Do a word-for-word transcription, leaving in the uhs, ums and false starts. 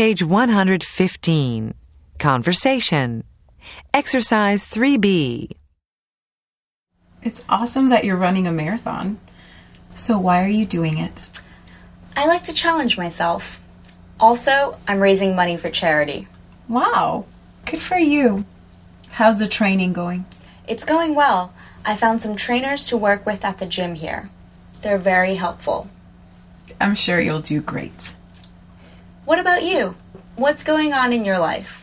Page one hundred fifteen. Conversation. Exercise three B. It's awesome that you're running a marathon. So why are you doing it? I like to challenge myself. Also, I'm raising money for charity. Wow, good for you. How's the training going? It's going well. I found some trainers to work with at the gym here. They're very helpful. I'm sure you'll do great. What about you? What's going on in your life?